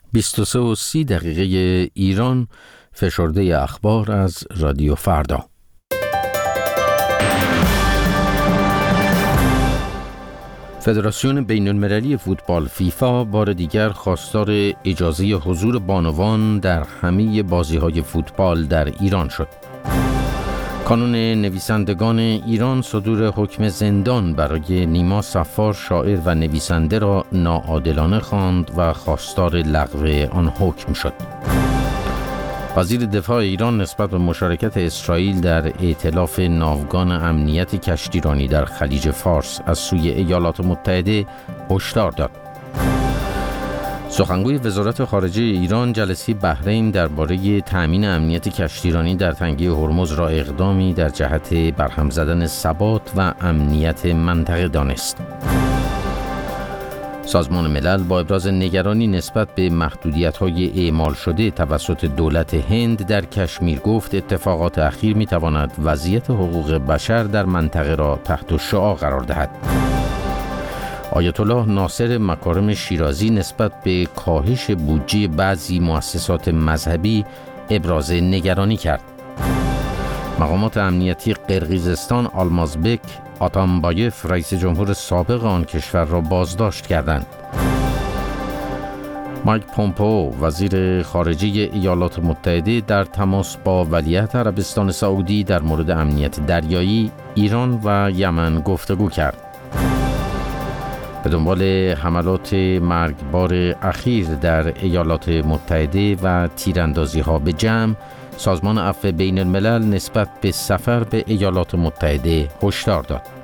23:30 ایران، فشرده اخبار از رادیو فردا. فدراسیون بین‌المللی فوتبال فیفا بار دیگر خواستار اجازه حضور بانوان در همه بازی‌های فوتبال در ایران شد. کانون نویسندگان ایران صدور حکم زندان برای نیما صفار شاعر و نویسنده را ناعادلانه خواند و خواستار لغو آن حکم شد. وزیر دفاع ایران نسبت به مشارکت اسرائیل در ائتلاف ناوگان امنیت کشتیرانی در خلیج فارس از سوی ایالات متحده هشدار داد. سخنگوی وزارت خارجه ایران جلسه بحرین درباره تأمین امنیت کشتیرانی در تنگه هرمز را اقدامی در جهت برهم زدن ثبات و امنیت منطقه دانست. سازمان ملل با ابراز نگرانی نسبت به محدودیت‌های اعمال شده توسط دولت هند در کشمیر گفت اتفاقات اخیر می‌تواند وضعیت حقوق بشر در منطقه را تحت شعاع قرار دهد. آیت الله ناصر مکارم شیرازی نسبت به کاهش بودجه بعضی مؤسسات مذهبی ابراز نگرانی کرد. مقامات امنیتی قرقیزستان آلمازبک آتامبایف رئیس جمهور سابق آن کشور را بازداشت کردند. مایک پومپئو وزیر خارجه ایالات متحده در تماس با ولیعهد عربستان سعودی در مورد امنیت دریایی ایران و یمن گفتگو کرد. به دنبال حملات مرگبار اخیر در ایالات متحده و تیراندازی‌ها به جمع، سازمان عفو بین الملل نسبت به سفر به ایالات متحده هشدار داد.